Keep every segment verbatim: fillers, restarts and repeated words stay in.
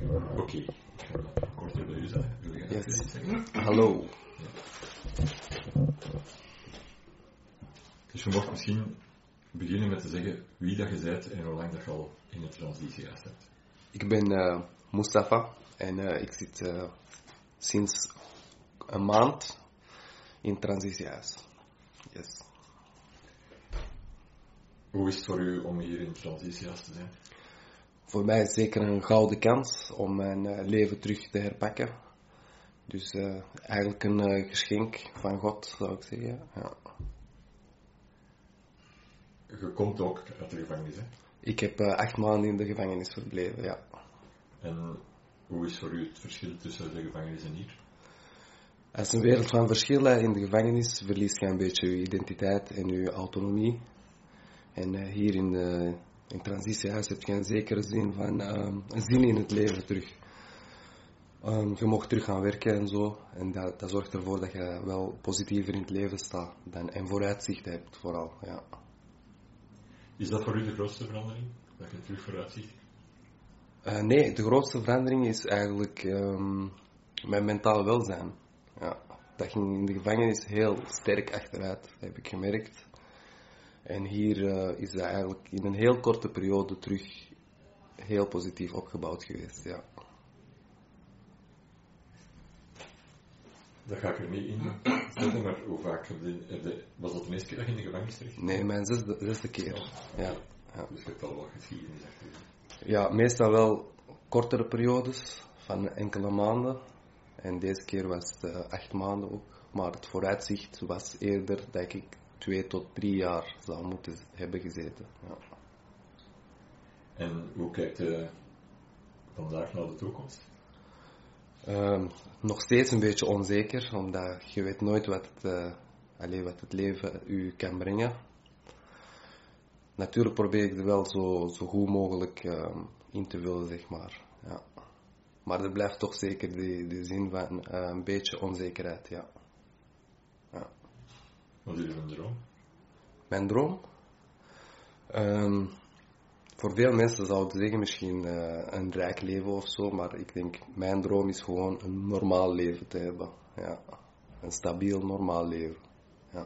Oké, okay. Ik ga korter bij u zeggen. Wil je Yes. iets zeggen? Hallo. Ja. Dus je mocht misschien beginnen met te zeggen wie dat je bent en hoe lang dat je al in het transitiehuis hebt. Ik ben uh, Mustafa en uh, ik zit uh, sinds een maand in het transitiehuis. Yes. Hoe is het voor u om hier in het transitiehuis te zijn? Voor mij is zeker een gouden kans om mijn uh, leven terug te herpakken. Dus uh, eigenlijk een uh, geschenk van God, zou ik zeggen. Ja. Je komt ook uit de gevangenis, hè? Ik heb uh, acht maanden in de gevangenis verbleven, ja. En hoe is voor u het verschil tussen de gevangenis en hier? Het is een wereld van verschillen. In de gevangenis verlies je een beetje je identiteit en je autonomie. En uh, hier in, de, in het transitiehuis heb je een zekere zin van um, een zin in het leven terug. Um, je mag terug gaan werken en zo. En dat, dat zorgt ervoor dat je wel positiever in het leven staat. Dan, en vooruitzicht hebt vooral, ja. Is dat voor u de grootste verandering? Dat je terug vooruitzicht? Uh, nee, de grootste verandering is eigenlijk um, mijn mentaal welzijn. Ja, dat ging in de gevangenis heel sterk achteruit, heb ik gemerkt. En hier uh, is dat eigenlijk in een heel korte periode terug heel positief opgebouwd geweest, ja. Dat ga ik er niet in zetten, maar hoe vaak heb je, heb je, was dat de eerste keer dat je in de gevangenis terecht? Nee, mijn zesde, zesde keer, ja, ja. Dus je hebt al wat geschiedenis achter je. Ja, meestal wel kortere periodes van enkele maanden. En deze keer was het uh, acht maanden ook. Maar het vooruitzicht was eerder dat ik twee tot drie jaar zou moeten hebben gezeten. Ja. En hoe kijkt je vandaag naar de toekomst? Uh, nog steeds een beetje onzeker, omdat je weet nooit wat het, uh, allez, wat het leven u kan brengen. Natuurlijk probeer ik er wel zo, zo goed mogelijk uh, in te vullen, zeg maar. Ja. Maar er blijft toch zeker die, die zin van uh, een beetje onzekerheid, ja. Ja. Wat is uw droom? Mijn droom? Um, voor veel mensen zouden zeggen misschien uh, een rijk leven of zo, maar ik denk, mijn droom is gewoon een normaal leven te hebben. Ja. Een stabiel, normaal leven. Ja.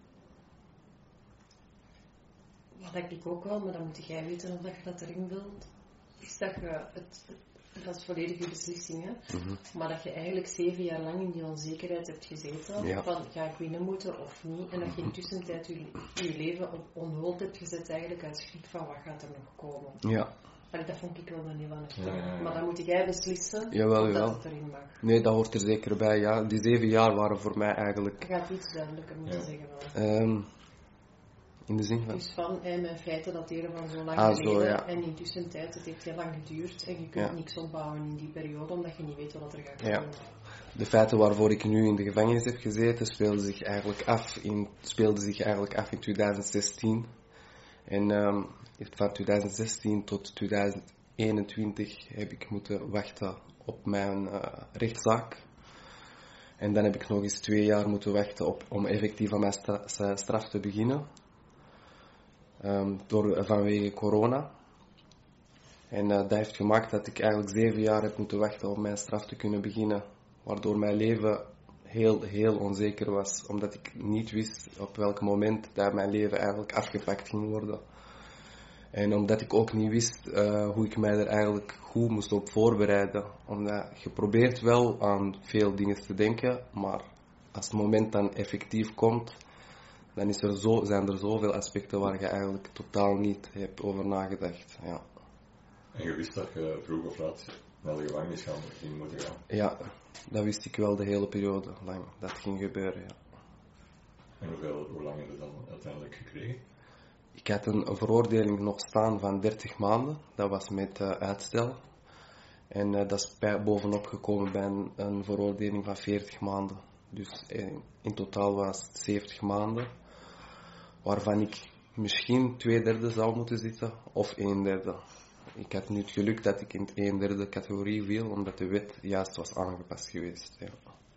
Wat denk ik ook wel, maar dan moet jij weten of dat je dat erin wilt, is dat je het... Dat is volledig je beslissing, hè? Mm-hmm. Maar dat je eigenlijk zeven jaar lang in die onzekerheid hebt gezeten, ja. van ga ik winnen moeten of niet, en dat je in tussentijd je, je leven op onhold hebt gezet, eigenlijk uit schrik van wat gaat er nog komen. Ja. Allee, dat vond ik wel een heel aan ja, ja, ja. Maar dan moet jij beslissen jawel, of jawel. dat het erin mag. Nee, dat hoort er zeker bij, ja. Die zeven jaar waren voor mij eigenlijk... Je gaat iets duidelijker moeten ja. zeggen wel. Um, in de zin van... Dus van, en mijn feiten dateren van zo lang ah, geleden, zo, ja. en intussen tijd, het heeft heel lang geduurd, en je kunt ja. niks opbouwen in die periode, omdat je niet weet wat er gaat ja. gebeuren. De feiten waarvoor ik nu in de gevangenis heb gezeten, speelden zich eigenlijk af in, speelden zich eigenlijk af in twintig zestien. En um, van twintig zestien tot twintig eenentwintig heb ik moeten wachten op mijn uh, rechtszaak. En dan heb ik nog eens twee jaar moeten wachten op, om effectief aan mijn stra- straf te beginnen. Um, door, vanwege corona. En uh, dat heeft gemaakt dat ik eigenlijk zeven jaar heb moeten wachten om mijn straf te kunnen beginnen. Waardoor mijn leven heel, heel onzeker was. Omdat ik niet wist op welk moment dat mijn leven eigenlijk afgepakt ging worden. En omdat ik ook niet wist uh, hoe ik mij er eigenlijk goed moest op voorbereiden. Omdat je probeert wel aan veel dingen te denken, maar als het moment dan effectief komt, dan is er zo, zijn er zoveel aspecten waar je eigenlijk totaal niet hebt over nagedacht. Ja. En je wist dat je vroeg of laat naar de gevangenis gaan, ging moeten gaan? Ja, dat wist ik wel de hele periode lang. Dat ging gebeuren, ja. En hoeveel, hoe lang heb je dan uiteindelijk gekregen? Ik had een veroordeling nog staan van dertig maanden. Dat was met uh, uitstel. En uh, dat is bij, bovenop gekomen bij een, een veroordeling van veertig maanden. Dus in, in totaal was het zeventig maanden. Waarvan ik misschien twee derde zou moeten zitten, of een derde. Ik had nu het geluk dat ik in het een derde categorie viel, omdat de wet juist was aangepast geweest. Ja.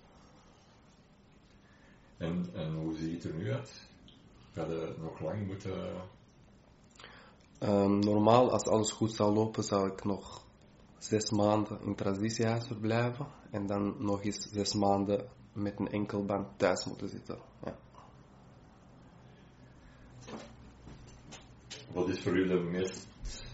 En, en hoe ziet het er nu uit? Ga je nog lang moeten... Um, normaal, als alles goed zou lopen, zou ik nog zes maanden in transitiehuis verblijven en dan nog eens zes maanden met een enkelband thuis moeten zitten. Ja. Wat is voor u de meest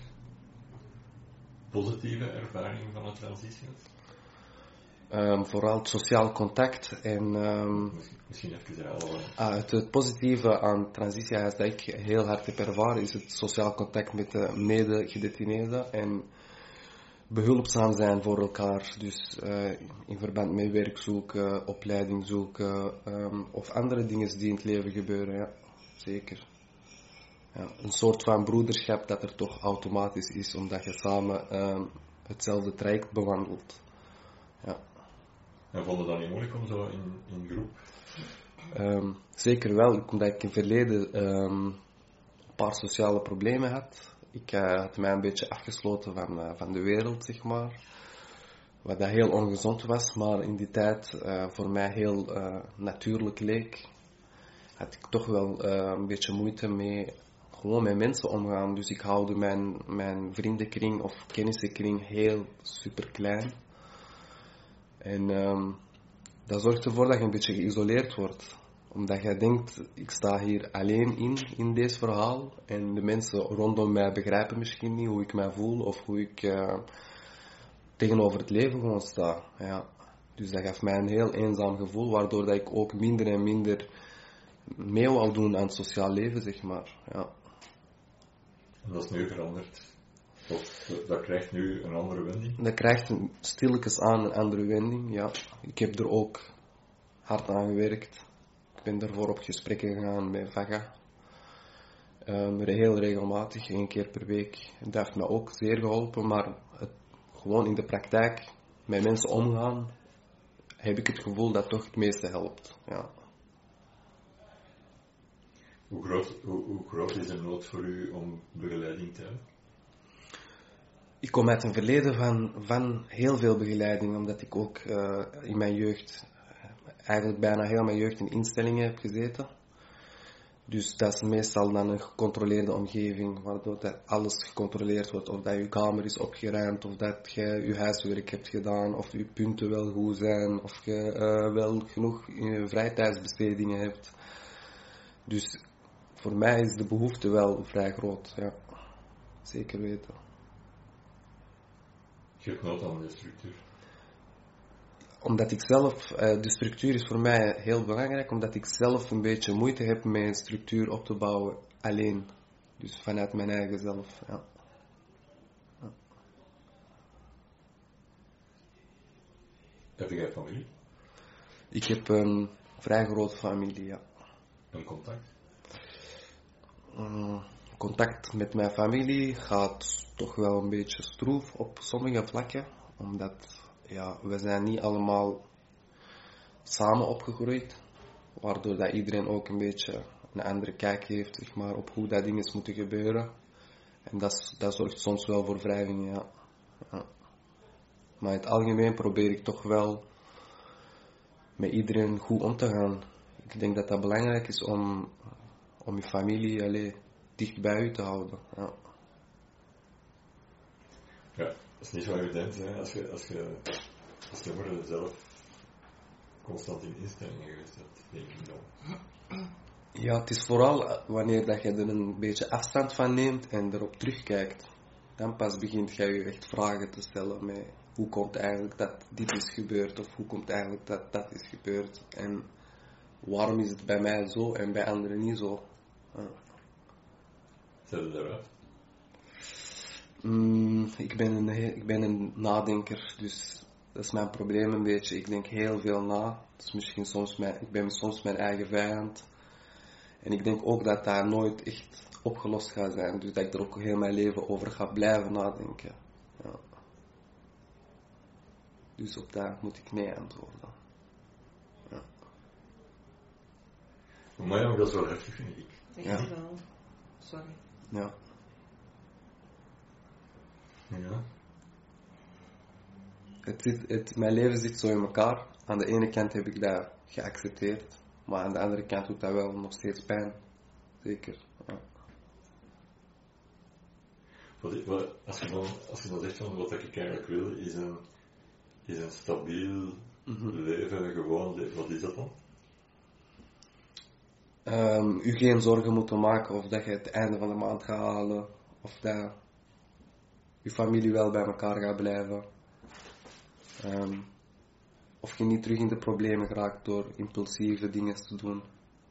positieve ervaring van het transitiehuis? Um, vooral het sociaal contact en um, misschien even herhalen. Ah, het, het positieve aan het transitiehuis dat ik heel hard heb ervaren is het sociaal contact met de mede-gedetineerden en behulpzaam zijn voor elkaar. Dus uh, in verband met werk zoeken, opleiding zoeken um, of andere dingen die in het leven gebeuren. Ja, zeker. Ja, een soort van broederschap dat er toch automatisch is omdat je samen um, hetzelfde traject bewandelt. Ja. En vond je dat niet moeilijk om zo in, in groep? Um, zeker wel, omdat ik in het verleden um, een paar sociale problemen had. Ik uh, had mij een beetje afgesloten van, uh, van de wereld, zeg maar. Wat dat heel ongezond was, maar in die tijd uh, voor mij heel uh, natuurlijk leek. Had ik toch wel uh, een beetje moeite mee gewoon met mensen omgaan. Dus ik houde mijn, mijn vriendenkring of kennissenkring heel super klein. En um, dat zorgt ervoor dat je een beetje geïsoleerd wordt. Omdat je denkt, ik sta hier alleen in, in dit verhaal. En de mensen rondom mij begrijpen misschien niet hoe ik mij voel. Of hoe ik uh, tegenover het leven gewoon sta. Ja. Dus dat gaf mij een heel eenzaam gevoel. Waardoor dat ik ook minder en minder mee wou doen aan het sociaal leven, zeg maar. Ja. En dat is nu veranderd? Of dat krijgt nu een andere wending? Dat krijgt stilletjes aan een andere wending, ja. Ik heb er ook hard aan gewerkt. Ik ben daarvoor op gesprekken gegaan met Vaga. Um, heel regelmatig, één keer per week. Dat heeft me ook zeer geholpen, maar het, gewoon in de praktijk met mensen omgaan, heb ik het gevoel dat toch het meeste helpt. Ja. Hoe groot, hoe, hoe groot is de nood voor u om begeleiding te hebben? Ik kom uit een verleden van, van heel veel begeleiding, omdat ik ook uh, in mijn jeugd, eigenlijk bijna heel mijn jeugd in instellingen heb gezeten. Dus dat is meestal dan een gecontroleerde omgeving, waardoor dat alles gecontroleerd wordt. Of dat je kamer is opgeruimd, of dat je je huiswerk hebt gedaan, of je punten wel goed zijn, of je uh, wel genoeg uh, vrijtijdsbestedingen hebt. Dus voor mij is de behoefte wel vrij groot, ja. Zeker weten. Je hebt nood aan de structuur. Omdat ik zelf, uh, de structuur is voor mij heel belangrijk, omdat ik zelf een beetje moeite heb met een structuur op te bouwen alleen. Dus vanuit mijn eigen zelf, ja. Ja. Heb jij familie? Ik heb een vrij grote familie, ja. En contact? Um, contact met mijn familie gaat toch wel een beetje stroef op sommige vlakken, omdat ja, we zijn niet allemaal samen opgegroeid, waardoor dat iedereen ook een beetje een andere kijk heeft, zeg maar, op hoe dat dingen moeten gebeuren. En dat, dat zorgt soms wel voor wrijving, ja. Ja. Maar in het algemeen probeer ik toch wel met iedereen goed om te gaan. Ik denk dat dat belangrijk is om, om je familie allee, dicht bij u te houden. Ja. Ja, dat is niet zo evident, hè, als je, als je, als je moeder zelf constant in instellingen geweest hebt, denk ik dan. Ja, het is vooral wanneer dat je er een beetje afstand van neemt en erop terugkijkt. Dan pas begint je je echt vragen te stellen met hoe komt eigenlijk dat dit is gebeurd of hoe komt eigenlijk dat dat is gebeurd en waarom is het bij mij zo en bij anderen niet zo. Ja. Zet het eruit? Mm, ik, ben een, ik ben een nadenker, dus dat is mijn probleem een beetje. Ik denk heel veel na. Dus misschien soms mijn, ik ben soms mijn eigen vijand. En ik denk ook dat dat nooit echt opgelost gaat zijn. Dus dat ik er ook heel mijn leven over ga blijven nadenken. Ja. Dus op dat moet ik nee antwoorden. Ja. Voor mij ook dat is wel heftig, vind ik. Echt Ja. wel. Sorry. Ja. Ja. Het zit, het, mijn leven zit zo in elkaar. Aan de ene kant heb ik dat geaccepteerd. Maar aan de andere kant doet dat wel nog steeds pijn. Zeker. Ja. Wat, ik- wat, als, je dan, als je dan zegt van wat ik eigenlijk wil, is een, is een stabiel Mhm. leven, gewoon leven, wat is dat dan? Um, u geen zorgen moeten maken of dat je het einde van de maand gaat halen, of dat je familie wel bij elkaar gaat blijven. Um, of je niet terug in de problemen geraakt door impulsieve dingen te doen.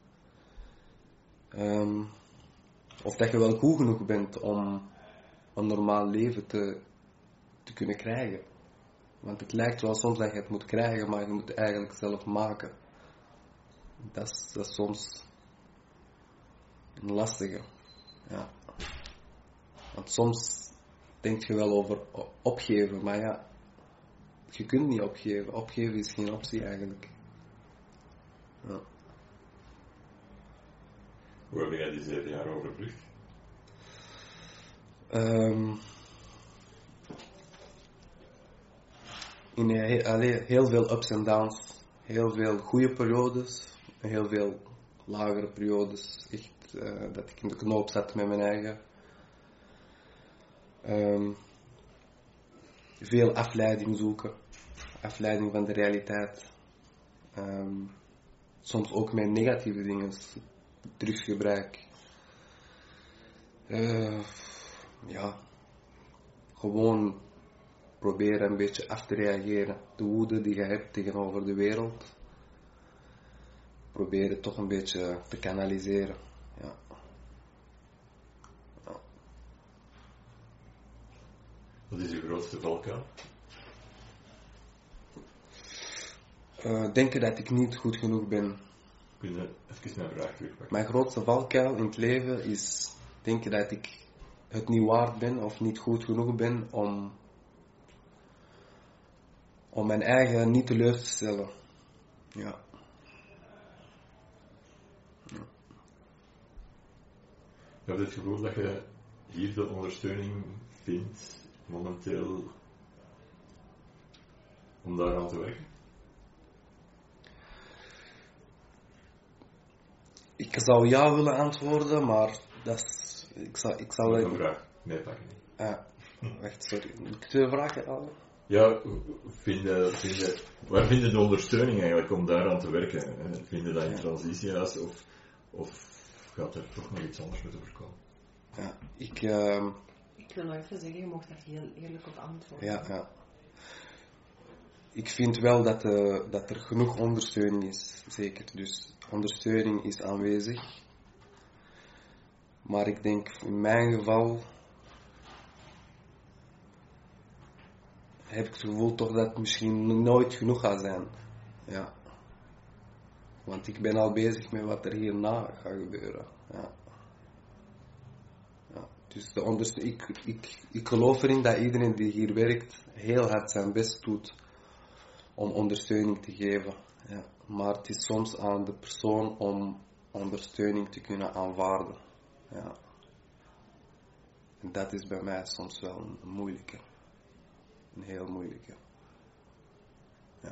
Um, of dat je wel goed genoeg bent om een normaal leven te, te kunnen krijgen. Want het lijkt wel soms dat je het moet krijgen, maar je moet het eigenlijk zelf maken. Dat is, dat is soms een lastige. Ja. Want soms denk je wel over opgeven, maar ja, je kunt niet opgeven. Opgeven is geen optie eigenlijk. Ja. Hoe heb jij die zeven jaar overbrugd? Um, in heel, allee, heel veel ups en downs. Heel veel goede periodes. En heel veel lagere periodes. Echt uh, dat ik in de knoop zat met mijn eigen. Um, veel afleiding zoeken. Afleiding van de realiteit. Um, soms ook met negatieve dingen. Drugsgebruik. Uh, ja. Gewoon proberen een beetje af te reageren. De woede die je hebt tegenover de wereld. Proberen toch een beetje te kanaliseren. Ja. Ja. Wat is je grootste valkuil? Uh, denken dat ik niet goed genoeg ben. Kun je even mijn vraag terugpakken? Mijn grootste valkuil in het leven is denken dat ik het niet waard ben of niet goed genoeg ben om, om mijn eigen niet teleur te stellen. Ja. Ja. Heb je het gevoel dat je hier de ondersteuning vindt, momenteel, om daaraan te werken? Ik zou ja willen antwoorden, maar dat is, ik zou... Ik zou een vraag meepakken. Ah, wacht, sorry. Moet ik twee vragen halen? Ja, vinden, vinden, waar vind je de ondersteuning eigenlijk om daaraan te werken? Vind je dat in transitiehuis of, of gaat er toch nog iets anders moeten voorkomen? Ja, ik... Uh, ik wil nog even zeggen, je mag daar heel eerlijk op antwoorden. Ja, ja. Ik vind wel dat, uh, dat er genoeg ondersteuning is, zeker. Dus ondersteuning is aanwezig. Maar ik denk in mijn geval heb ik het gevoel toch dat het misschien nooit genoeg gaat zijn. Ja. Want ik ben al bezig met wat er hierna gaat gebeuren. Ja. Ja. Dus de ondersteuning, ik, ik, ik geloof erin dat iedereen die hier werkt heel hard zijn best doet om ondersteuning te geven. Ja. Maar het is soms aan de persoon om ondersteuning te kunnen aanvaarden. Ja. En dat is bij mij soms wel een moeilijke. Een heel moeilijke. Ja.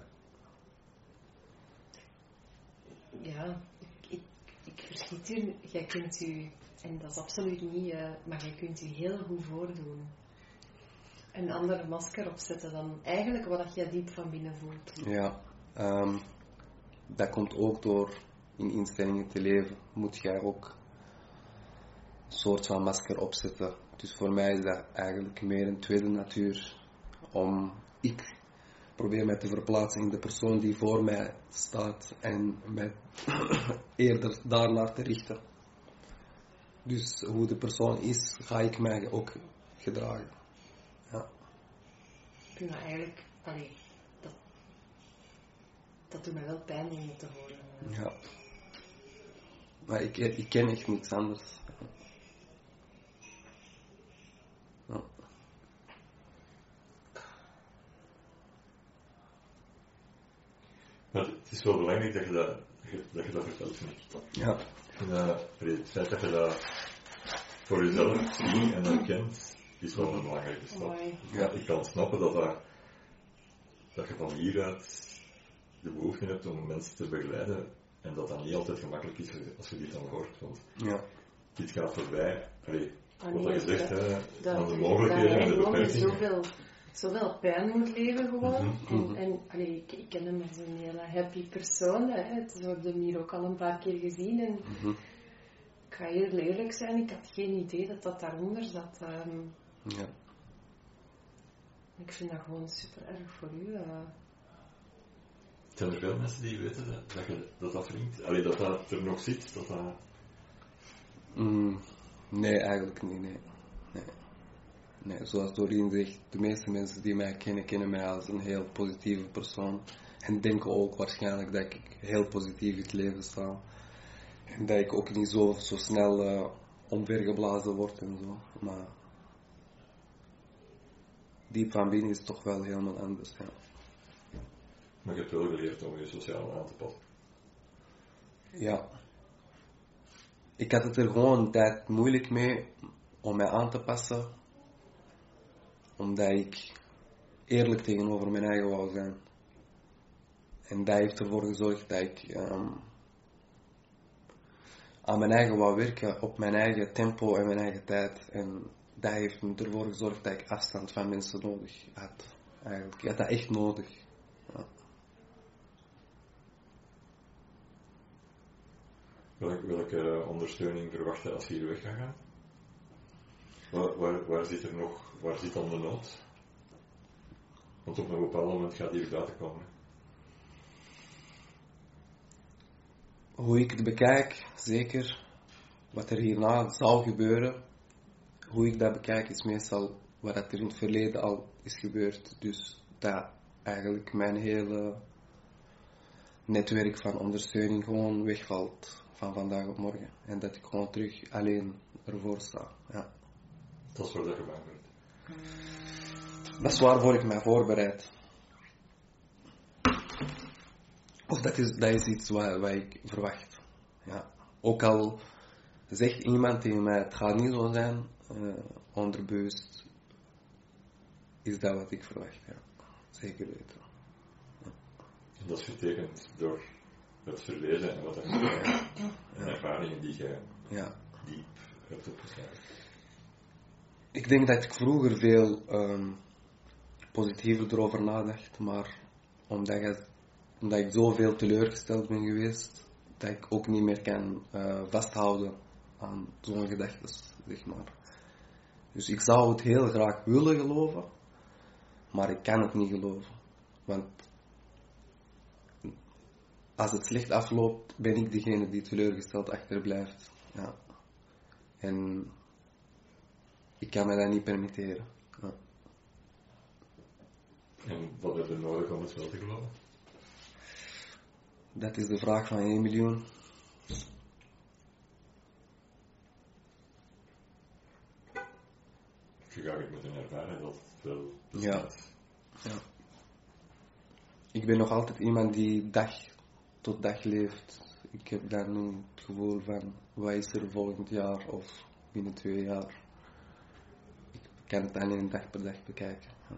Ja, ik, ik, ik verschiet hier. Jij kunt u, en dat is absoluut niet, uh, maar jij kunt u heel goed voordoen. Een andere masker opzetten dan eigenlijk wat jij diep van binnen voelt. Ja, um, dat komt ook door in instellingen te leven. Moet jij ook een soort van masker opzetten. Dus voor mij is dat eigenlijk meer een tweede natuur. Om, ik probeer mij te verplaatsen in de persoon die voor mij staat en mij eerder daarnaar te richten. Dus hoe de persoon is, ga ik mij ook gedragen. Ja. Ik vind dat eigenlijk, allee, dat, dat doet mij wel pijn om het te horen. Ja. Maar ik, ik ken echt niks anders. Ja. Maar het is wel belangrijk dat je dat, dat, je, dat, je dat vertelt, vind ik. Ja. En, uh, het feit dat je dat voor jezelf ziet en herkent, is wel een belangrijke stap. Ja, ik kan snappen dat, dat, dat je van hieruit de behoefte hebt om mensen te begeleiden en dat dat niet altijd gemakkelijk is als je dit dan hoort. Want ja. dit gaat voorbij. Allee, Ah, wat nee, je zegt, dat, hè, dat, aan de dat mogelijkheden hij en de gewoon met beperkingen. zoveel, zoveel pijn moet leven gewoon. Mhm, En, mhm. en allee, ik, ik ken hem als een hele happy persoon. Hè. Het, we hebben hem hier ook al een paar keer gezien. En Mhm. ik ga heel eerlijk zijn, ik had geen idee dat dat daaronder zat. ehm. Ja. Ik vind dat gewoon super erg voor u. Uh. Zijn er veel mensen die weten dat dat, je, dat, dat vriend, allee, dat dat er nog zit, dat dat... Mm, nee, eigenlijk niet, nee. nee. Nee, zoals Doreen zegt, de meeste mensen die mij kennen, kennen mij als een heel positieve persoon. En denken ook waarschijnlijk dat ik heel positief in het leven sta. En dat ik ook niet zo, zo snel uh, omvergeblazen word en zo. Maar diep van binnen is het toch wel helemaal anders, ja. Maar je hebt wel geleerd om je sociaal aan te passen. Ja. Ik had het er gewoon een tijd moeilijk mee om mij aan te passen. Omdat ik eerlijk tegenover mijn eigen wou zijn. En dat heeft ervoor gezorgd dat ik um, aan mijn eigen wou werken, op mijn eigen tempo en mijn eigen tijd. En dat heeft ervoor gezorgd dat ik afstand van mensen nodig had. Eigenlijk. Ik had dat echt nodig. Ja. Welke, welke ondersteuning verwacht je als je hier weg gaat gaan? Waar, waar, waar zit er nog, waar zit dan de nood? Want op een bepaald moment gaat die buiten komen. Hoe ik het bekijk, zeker wat er hierna zal gebeuren, hoe ik dat bekijk is meestal wat er in het verleden al is gebeurd. Dus dat eigenlijk mijn hele netwerk van ondersteuning gewoon wegvalt van vandaag op morgen. En dat ik gewoon terug alleen ervoor sta. Ja. Dat is waar dat je bang bent. Dat is waarvoor ik mij voorbereid. Of dat is, dat is iets wat, wat ik verwacht. Ja. Ook al zegt iemand tegen mij, het gaat niet zo zijn, uh, onderbewust is dat wat ik verwacht. Ja. Zeker weten. Ja. En dat is getekend door het verleden en wat er gebeurt. En ervaringen die je Ja. diep hebt opgeslagen. Ik denk dat ik vroeger veel um, positiever erover nadacht, maar omdat, je, omdat ik zoveel teleurgesteld ben geweest, dat ik ook niet meer kan uh, vasthouden aan zo'n gedachten, zeg maar. Dus ik zou het heel graag willen geloven, maar ik kan het niet geloven. Want als het slecht afloopt, ben ik degene die teleurgesteld achterblijft. Ja. En ik kan me dat niet permitteren. Ja. En wat heb je nodig om het wel te geloven? Dat is de vraag van één miljoen. Je gaat het moeten ervaren dat het wel Ja. bestaat. Ja. Ik ben nog altijd iemand die dag tot dag leeft. Ik heb daar nu het gevoel van, wat is er volgend jaar of binnen twee jaar? Ik kan het alleen dag per dag bekijken. Ja.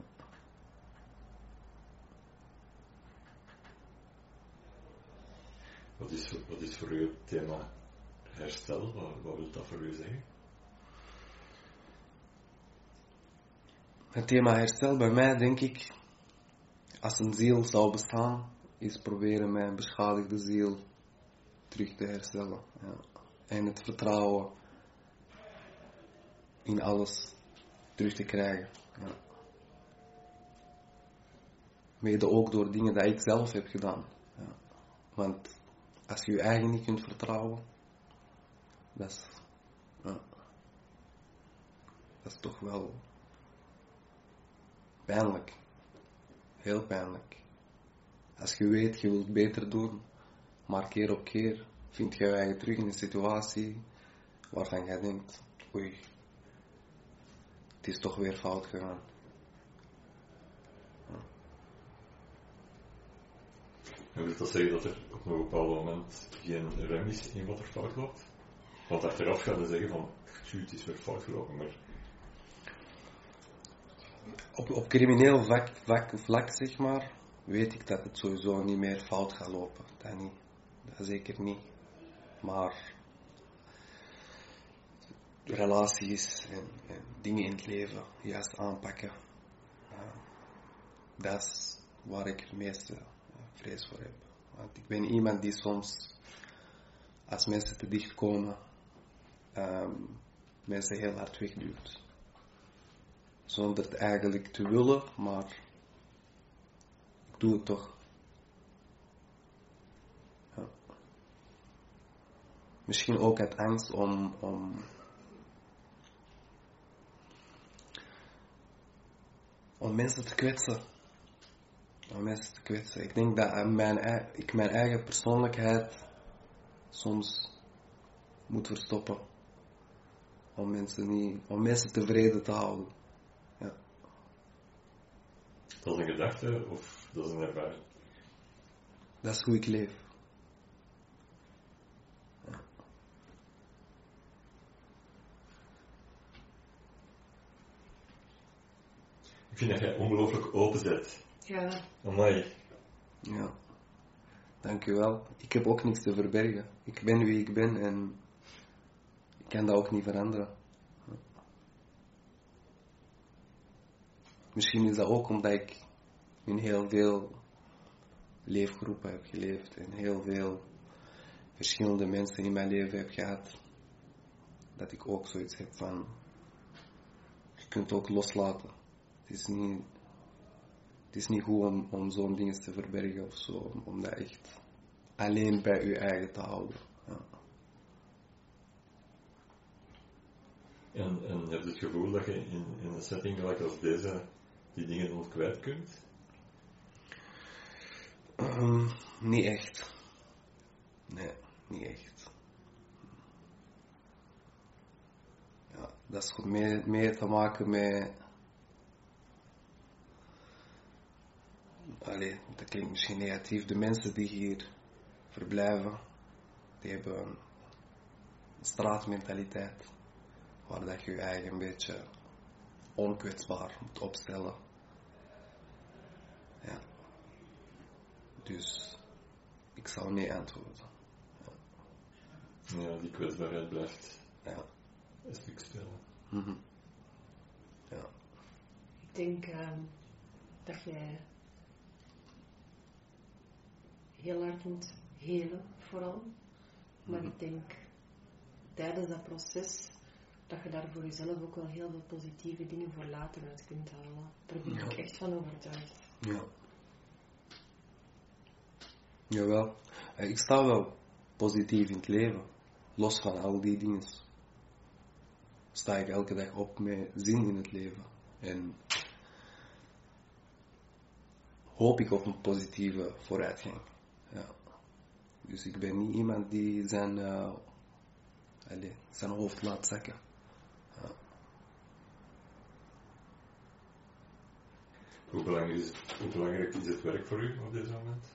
Wat is, wat is voor u het thema herstel? Wat, wat wil dat voor u zeggen? Het thema herstel bij mij, denk ik, als een ziel zou bestaan, is proberen mijn beschadigde ziel terug te herstellen. Ja. En het vertrouwen in alles terug te krijgen. Ja. Mede ook door dingen die ik zelf heb gedaan. Ja. Want als je je eigen niet kunt vertrouwen, dat is, ja, dat is toch wel pijnlijk. Heel pijnlijk. Als je weet, je wilt beter doen, maar keer op keer vind je je eigen terug in een situatie waarvan je denkt, oei, het is toch weer fout gegaan. Ja. En wil dat zeggen dat er op een bepaald moment geen rem is in wat er fout loopt? Want achteraf gaan ze zeggen van, tju, het is weer fout gelopen, maar... Op, op crimineel vlak, vlak, vlak, zeg maar, weet ik dat het sowieso niet meer fout gaat lopen. Dat niet. Dat zeker niet. Maar relaties en, en dingen in het leven juist aanpakken. Uh, dat is waar ik het meeste uh, vrees voor heb. Want ik ben iemand die soms, als mensen te dicht komen, um, mensen heel hard wegduwt. Zonder het eigenlijk te willen, maar ik doe het toch. Ja. Misschien ook uit angst om, om om mensen te kwetsen. Om mensen te kwetsen. Ik denk dat mijn, ik mijn eigen persoonlijkheid soms moet verstoppen. Om mensen, niet, om mensen tevreden te houden. Ja. Dat is een gedachte of dat is een ervaring? Dat is hoe ik leef. Ja. Ik vind dat jij ongelooflijk open bent. Ja. Amai. Ja. Dank u wel. Ik heb ook niks te verbergen. Ik ben wie ik ben en ik kan dat ook niet veranderen. Ja. Misschien is dat ook omdat ik in heel veel leefgroepen heb geleefd en heel veel verschillende mensen in mijn leven heb gehad. Dat ik ook zoiets heb van, je kunt ook loslaten. Het is niet, het is niet goed om, om zo'n dingen te verbergen of zo, om, om dat echt alleen bij je eigen te houden. Ja. En, en je hebt het gevoel dat je in, in een setting gelijk als deze die dingen nooit kwijt kunt? Um, niet echt. Nee, niet echt. Ja, dat is meer, meer te maken met... Allee, dat klinkt misschien negatief. De mensen die hier verblijven, die hebben een straatmentaliteit. Waar dat je je eigen een beetje onkwetsbaar moet opstellen. Ja. Dus ik zou nee antwoorden. Ja, ja die kwetsbaarheid blijft ja. een stuk stellen. Mm-hmm. Ja. Ik denk uh, dat jij heel hard moet helen, vooral. Maar mm-hmm. ik denk tijdens dat proces dat je daar voor jezelf ook wel heel veel positieve dingen voor later uit kunt halen. Daar ben ik ja. echt van overtuigd. Ja. Jawel. Ik sta wel positief in het leven. Los van al die dingen. Sta ik elke dag op met zin in het leven. En hoop ik op een positieve vooruitgang. Ja. Dus ik ben niet iemand die zijn, uh, allez, zijn hoofd laat zakken. Ja. Hoe belangrijk is het, hoe belangrijk is het werk voor u op dit moment?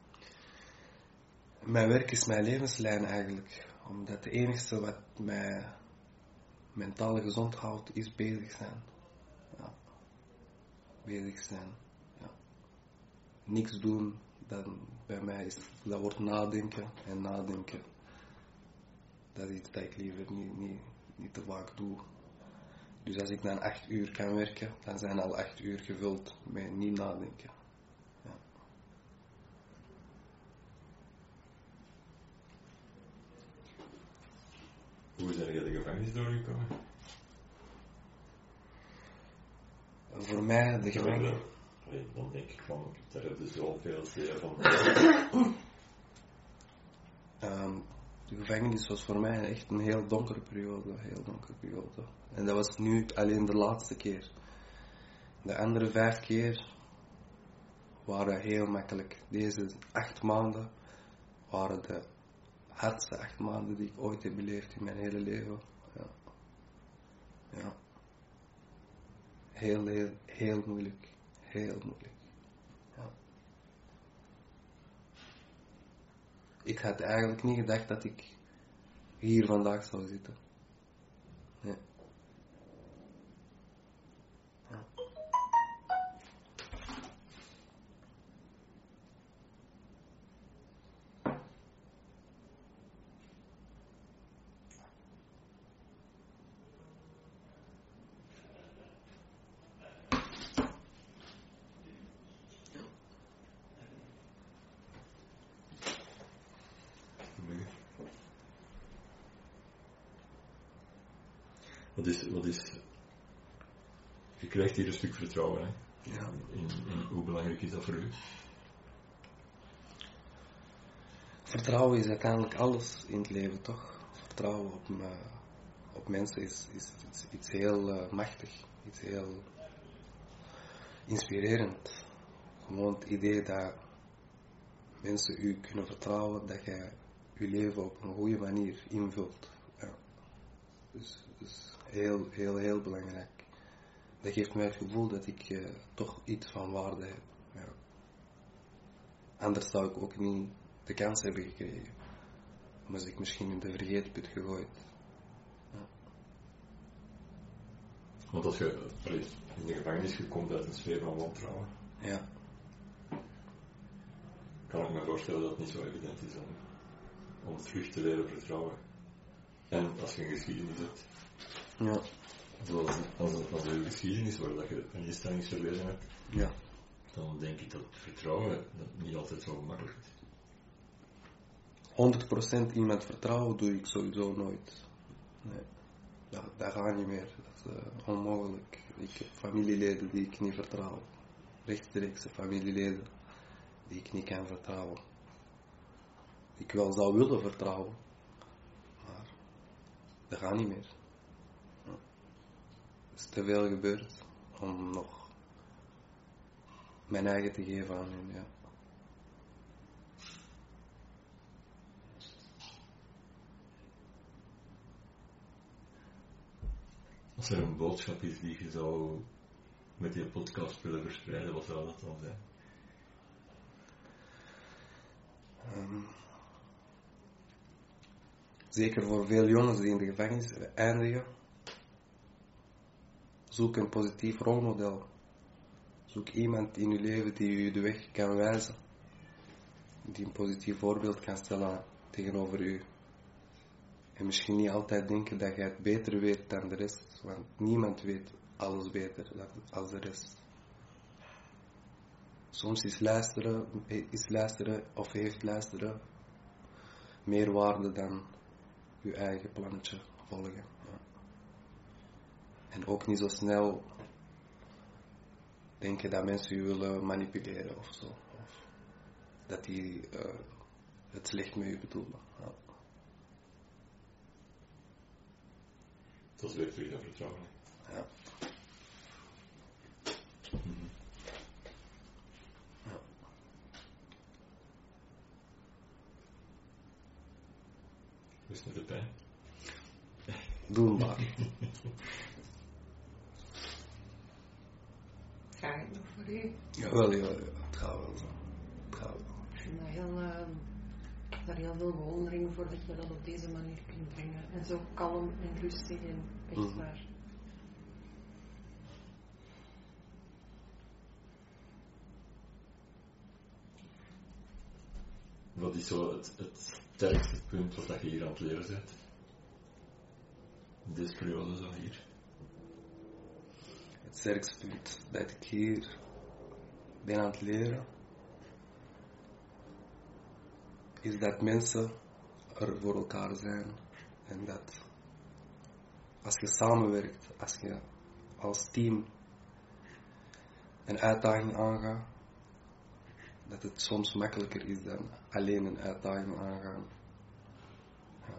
Mijn werk is mijn levenslijn eigenlijk. Omdat het enige wat mij mentaal gezond houdt, is bezig zijn. Ja. Bezig zijn. Ja. Niks doen, dan bij mij is, dat wordt nadenken. En nadenken, dat is iets dat ik liever niet, niet, niet te vaak doe. Dus als ik dan acht uur kan werken, dan zijn al acht uur gevuld met niet nadenken. Ja. Hoe zijn jij de gevangenis doorgekomen? Voor mij de gevangenis... Ja, dan denk ik van, daar heb je zoveel zeer van. um, de gevangenis was voor mij echt een heel donkere periode, heel donkere periode. En dat was nu alleen de laatste keer. De andere vijf keer waren heel makkelijk. Deze acht maanden waren de hardste acht maanden die ik ooit heb beleefd in mijn hele leven. Ja. Ja. Heel, heel, heel moeilijk. Heel moeilijk. Ja. Ik had eigenlijk niet gedacht dat ik hier vandaag zou zitten. Nee. Ja. Wat is, wat is, je krijgt hier een stuk vertrouwen, hè? Ja. In, in, hoe belangrijk is dat voor u? Vertrouwen is uiteindelijk alles in het leven, toch? Vertrouwen op, uh, op mensen is, is iets, iets heel uh, machtig, iets heel inspirerend. Gewoon het idee dat mensen u kunnen vertrouwen, dat jij je leven op een goede manier invult. Ja. Dus, dus heel, heel, heel belangrijk. Dat geeft mij het gevoel dat ik uh, toch iets van waarde heb. Ja. Anders zou ik ook niet de kans hebben gekregen. Was ik misschien in de vergeetput gegooid. Ja. Want als je in de gevangenis gekomen uit een sfeer van wantrouwen, Ja. kan ik me voorstellen dat het niet zo evident is om, om terug te leren vertrouwen. En als je een geschiedenis hebt, Ja. zoals als, als een geschiedenis waar dat je een instellingsverleden hebt, Ja. dan denk ik dat vertrouwen dat niet altijd zo gemakkelijk is. honderd procent iemand vertrouwen doe ik sowieso nooit. Nee. Dat, dat gaat niet meer. Dat is uh, onmogelijk. Ik heb familieleden die ik niet vertrouw. Rechtstreekse familieleden die ik niet kan vertrouwen. Ik wel zou willen vertrouwen. Maar dat gaat niet meer. Ja. Er is te veel gebeurd om nog mijn eigen te geven aan hen. Ja. Als er een boodschap is die je zou met die podcast willen verspreiden, wat zou dat dan zijn? Um, zeker voor veel jongens die in de gevangenis eindigen. Zoek een positief rolmodel. Zoek iemand in je leven die je de weg kan wijzen. Die een positief voorbeeld kan stellen tegenover u. En misschien niet altijd denken dat jij het beter weet dan de rest. Want niemand weet alles beter dan als de rest. Soms is luisteren, is luisteren of heeft luisteren meer waarde dan je eigen plannetje volgen. Ja. En ook niet zo snel denken dat mensen je willen manipuleren of zo. Of dat die uh, het slecht met je bedoelen. Ja. Dat is weer terug naar vertrouwen. Ja. Mm-hmm. Ja. Hoe is het met de pijn? Doenbaar. Ga ik nog voor u? Jawel, jawel, jawel. Het gaat wel zo. Het gaat wel. Ik vind dat heel, uh, daar heel veel bewondering voor dat je dat op deze manier kunt brengen. En zo kalm en rustig en echt waar. Wat is zo het, het sterkste punt wat dat je hier aan het leren bent? In deze periode zo hier. Het sterkste punt dat ik hier ben aan het leren is dat mensen er voor elkaar zijn en dat als je samenwerkt, als je als team een uitdaging aangaat, dat het soms makkelijker is dan alleen een uitdaging aangaan. Ja.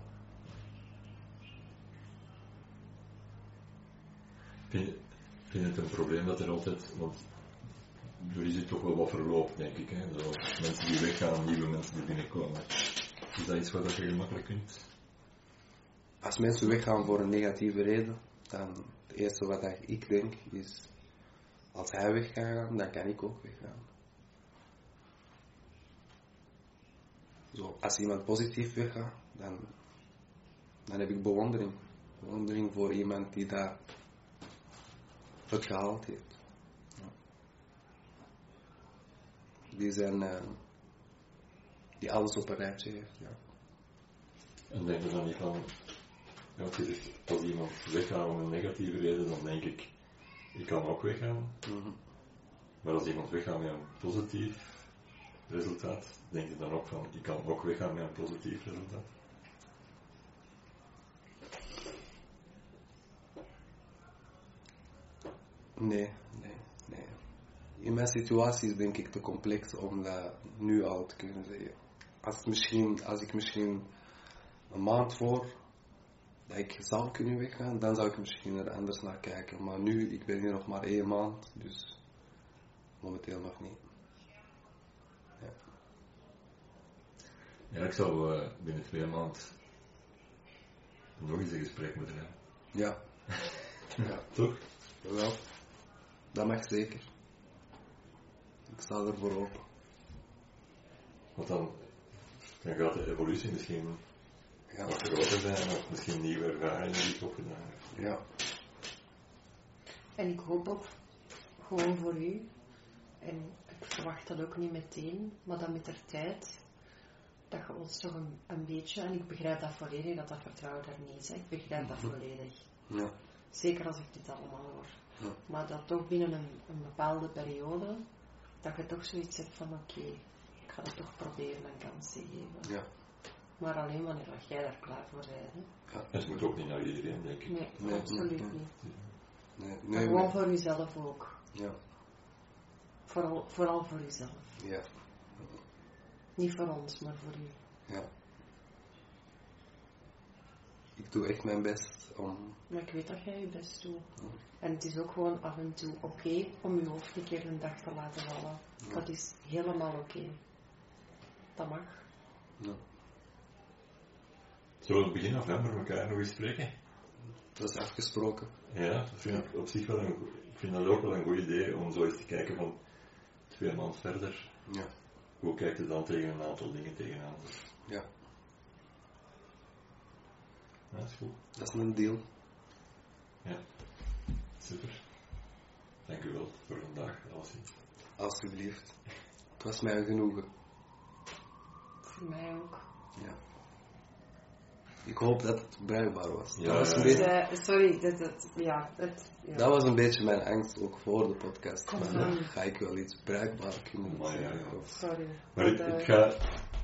Vind je, vind je het een probleem dat er altijd, want er is hier toch wel wat verloop, denk ik, hè? Zo, mensen die weggaan, nieuwe mensen die binnenkomen. Is dat iets wat je gemakkelijk kunt? Als mensen weggaan voor een negatieve reden, dan het eerste wat ik denk is, als hij weg kan gaan, dan kan ik ook weggaan. Zo, als iemand positief weggaat, dan, dan heb ik bewondering. Bewondering voor iemand die dat het gehaald heeft. Ja. Die zijn, uh, die alles op een rijtje heeft, ja. En denk je dan niet van, ja, als je zegt, als iemand weggaat om een negatieve reden, dan denk ik, ik kan ook weggaan. Mm-hmm. Maar als iemand weggaat met een positief resultaat, denk je dan ook van, ik kan ook weggaan met een positief resultaat? Nee, nee, nee. In mijn situatie is denk ik te complex om dat nu al te kunnen zeggen. Als, het misschien, als ik misschien een maand voor dat ik zou kunnen weggaan, dan zou ik misschien er anders naar kijken. Maar nu, ik ben hier nog maar één maand, dus momenteel nog niet. Ja, ja ik zou uh, binnen twee maanden nog eens een gesprek moeten hebben. ja. Ja. Toch? Wel, dat mag zeker. Ik sta ervoor open. Want dan, dan gaat de evolutie misschien Ja. wat groter zijn, of misschien nieuwe ervaringen die ik opgedaan heb. Ja. En ik hoop ook gewoon voor u, en ik verwacht dat ook niet meteen, maar dat met de tijd, dat je ons toch een, een beetje, en ik begrijp dat volledig, dat dat vertrouwen er niet is, hè. Ik begrijp dat volledig. Ja. Zeker als ik dit allemaal hoor. Ja. Maar dat toch binnen een, een bepaalde periode, dat je toch zoiets hebt van oké, okay, ik ga het toch proberen een kans te geven. Ja. Maar alleen wanneer dat jij daar klaar voor bent. Hè. Ja. En het moet ook niet naar iedereen, denk ik. Nee, Nee, absoluut nee, nee. niet. Nee, Maar nee, gewoon nee. voor jezelf ook. Ja. Vooral, vooral voor jezelf. Ja. Niet voor ons, maar voor u. Ja. Ik doe echt mijn best om... Maar ik weet dat jij je best doet. Ja. En het is ook gewoon af en toe oké okay om je hoofd een keer een dag te laten vallen. Ja. Dat is helemaal oké. Okay. Dat mag. Ja. Zullen we begin november elkaar nog eens spreken? Dat is afgesproken. Ja, dat vind ik op zich wel een, ik vind dat ook wel een goed idee om zo eens te kijken van twee maanden verder. Ja. Hoe kijkt het dan tegen een aantal dingen tegenaan? Ja. Ja, dat is goed. Dat is een deal. Ja, super. Dank u wel voor vandaag, Elsie. Alsjeblieft. Het was mij een genoegen. Voor mij ook. Ja. Ik hoop dat het bruikbaar was. Ja, dat, was een ja, ja. beetje, Uh, sorry, dat, dat, ja, het, ja. dat was een beetje mijn angst ook voor de podcast. Kom Maar aan. dan ga ik wel iets bruikbaar kunnen Maar ja, zeggen. ja. Of- Sorry. Maar ik, Dat, uh, ik ga